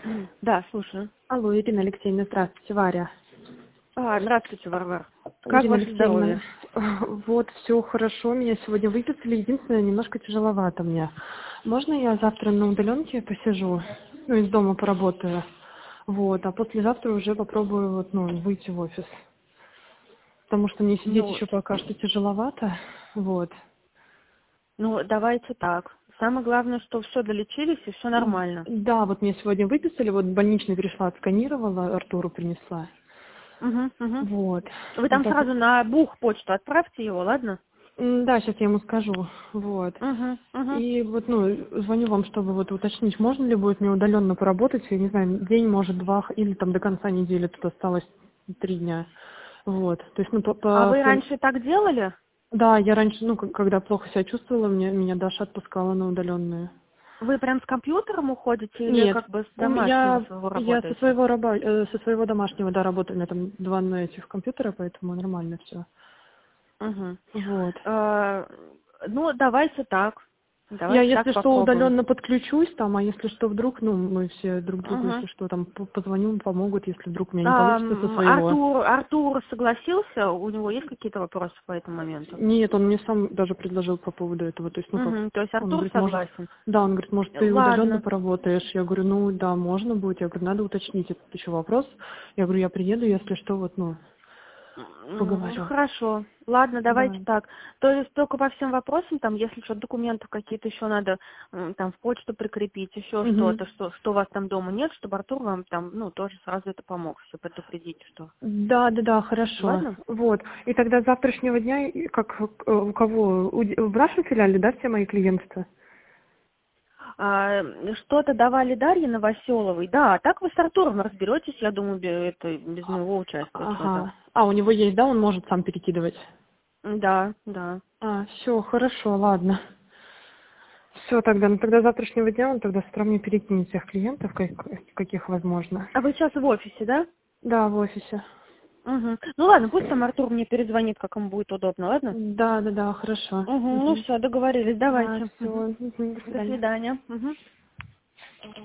Да, слушаю. Алло, Ирина Алексеевна, здравствуйте, Варя. Здравствуйте, Варвар. Как Ирина ваше Алексеевна, здоровье? вот, все хорошо, меня сегодня выписали, единственное, немножко тяжеловато мне. Можно я завтра на удаленке посижу, из дома поработаю, вот, а послезавтра уже попробую, выйти в офис, потому что мне сидеть Ну, еще пока что тяжеловато, вот. давайте так. Самое главное, что все долечились и все нормально. Да, вот мне сегодня выписали, вот больничный пришла, отсканировала, Артуру принесла, Угу. вот. Вы Ну, там так, сразу на бух почту отправьте его, ладно? да, сейчас я ему скажу, вот. Угу. И вот, звоню вам, чтобы вот уточнить, можно ли будет мне удаленно поработать, я не знаю, день, может, два, или там до конца недели, тут осталось 3 дня. Вот. То есть, А вы раньше так делали? да, я раньше, когда плохо себя чувствовала, меня Даша отпускала на удаленную. Вы прям с компьютером уходите или Нет, как бы с домашнего своего я работаете? со своего домашнего, да, работаю, у меня там два на этих компьютера, поэтому нормально все. Угу. Вот. Давайте так. Я, Давайте так если что, попробуем. удаленно подключусь там, а если что, вдруг, мы все друг другу, Угу. если что, там позвоню, помогут, если вдруг у меня не получится со своего. Артур согласился? У него есть какие-то вопросы по этому моменту? Нет, он мне сам даже предложил по поводу этого. То есть, То есть он Артур говорит, может, согласен. да, он говорит, может, ты удаленно Ладно. поработаешь. Я говорю, да, можно будет. Я говорю, надо уточнить этот еще вопрос. Я говорю, я приеду, если что, поговорю. Хорошо. Ладно, давайте Да. так. То есть только по всем вопросам, там, если что, документов какие-то еще надо там в почту прикрепить, еще Мгм. что-то, что у вас там дома нет, чтобы Артур вам там, тоже сразу это помог, все предупредить, что. Да, хорошо. Ладно? Вот. И тогда с завтрашнего дня, как у кого? В нашем филиале, да, все мои клиенты? Что-то давали Дарье Новоселовой. Да, так вы с Артуром разберетесь, я думаю, это без моего участия что-то. Ага. А, у него есть, да, он может сам перекидывать? Да. Все, хорошо, ладно. Все, тогда, тогда с завтрашнего дня он тогда с утра мне перекинет всех клиентов, каких возможно. А вы сейчас в офисе, да? Да, в офисе. Угу. Ну ладно, пусть там Артур мне перезвонит, как ему будет удобно, ладно? Да, хорошо. Угу. Ну все, договорились, Да, давайте. Угу. все, до До свидания. свидания. Угу.